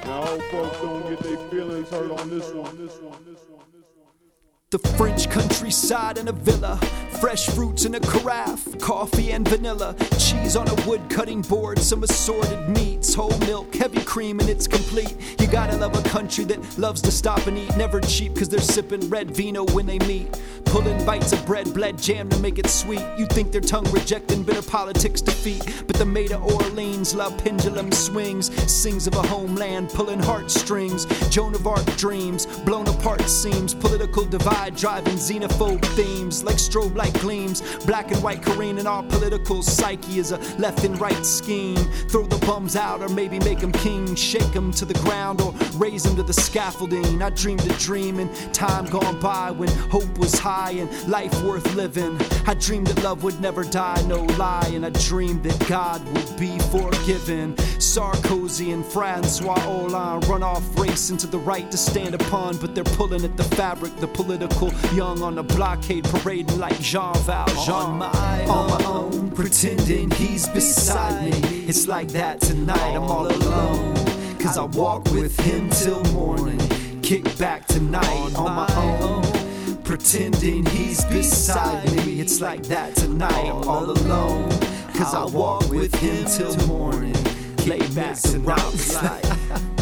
Now, I hope folks don't get their feelings hurt on this one. The French countryside in a villa, fresh fruits in a carafe, coffee and vanilla, cheese on a wood cutting board, some assorted meats, whole milk, heavy cream, and it's complete. You gotta love a country that loves to stop and eat, never cheap cause they're sipping red vino when they meet, pulling bites of bread, bled jam to make it sweet. You think their tongue rejecting bitter politics defeat, but the maid of Orleans love pendulum swings, sings of a homeland pulling heartstrings, Joan of Arc dreams, blown apart seams, political divide driving xenophobe themes like strobe light gleams, black and white careening. Our political psyche is a left and right scheme. Throw the bums out or maybe make them king, shake them to the ground or raise them to the scaffolding. I dreamed a dream in time gone by when hope was high and life worth living. I dreamed that love would never die, no lie, and I dreamed that God would be forgiven. Sarkozy and Francois Hollande run off racing to the right to stand upon, but they're pulling at the fabric, the political young on the blockade parading like Jean Valjean. On my own, pretending he's beside me. It's like that tonight, I'm all alone, cause I walk with him till morning. Kick back tonight on my own, pretending he's beside me. It's like that tonight, I'm all alone, cause I walk with him till morning. Lay back tonight.